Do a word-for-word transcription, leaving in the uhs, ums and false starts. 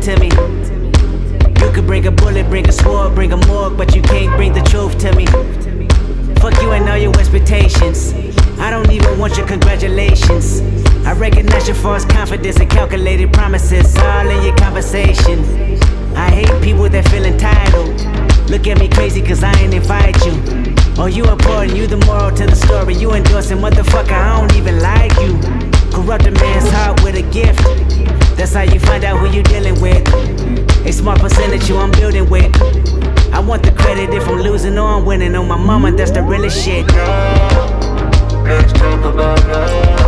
to me. You could bring a bullet, bring a sword, bring a morgue, but you can't bring the truth to me. Fuck you and all your expectations. I don't even want your congratulations. I recognize your false confidence and calculated promises all in your conversation. I hate people that feel entitled. Look at me crazy cause I ain't invite you. Oh, you important, you the moral to the story. You endorsing, motherfucker, I don't even like you. Corrupt a man's heart with a gift. That's how you find out who you dealing with. A small percentage you I'm building with. I want the credit if I'm losing or I'm winning. On my mama, that's the realest shit. Let's talk about love.